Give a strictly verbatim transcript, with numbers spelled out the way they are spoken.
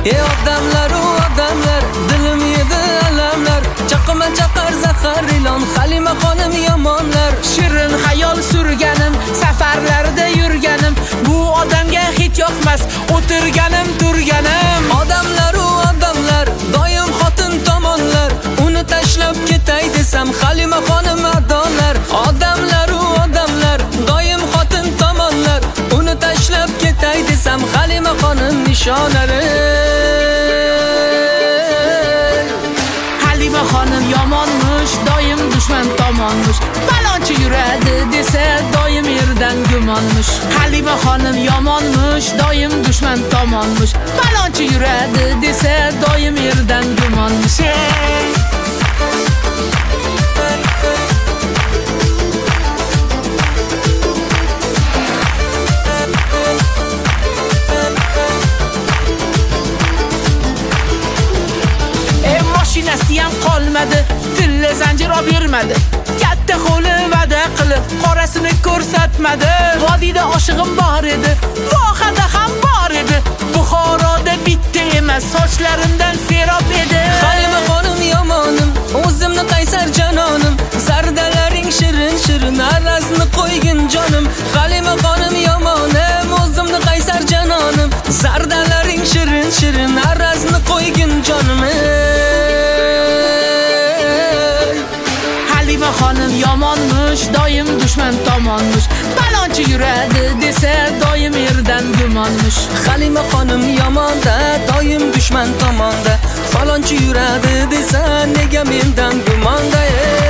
Ey odamlar u odamlar, dilim yedi alamlar. Chaqma chaqar zahar ilon, Halima xonim yomonlar. Shirin hayol surganim, safarlarda yurganim, bu odamga hech yoqmas o'tirganim turganim. Odamlar u odamlar, doim xotin tomonlar. Uni tashlab ketay desam Halima xonim adolar. Odamlar u odamlar, doim xotin tomonlar. Uni tashlab ketay desam Halima xonim nishonalari. Halima xonim yomonmish, doim dushman tomonmish. Balonchi yuradi desa doim yerdan gumonmish. Halima xonim yomonmish, doim dushman tomonmish. Balonchi yuradi desa doim yerdan gumonmish. Mashinasi ham qolmadi, tilla zanjir olib yurmadi. Katta qo'li va'da qilib, qorasini ko'rsatmadi. Vodiyda oshig'im bor edi, vohada ham bor edi. Buxoroda bitta emas, sochlarimdan serob edi. Halima xonim yomonim, o'zimni qaysar janonim. Zardalaring shirin shirin, arazni qo'ygin jonim. Halima xonim yomonim, o'zimni qaysar janonim. Zardalaring shirin shirin, arazni qo'ygin jonim. Halima xonim yomonmish, doim dushman tomonmish. Balonchi yuradi desa doim yerdan gumonmish. Halima xonim yomonda, doim dushman tomonda. Falonchi yuradi desa nega mendan gumonda.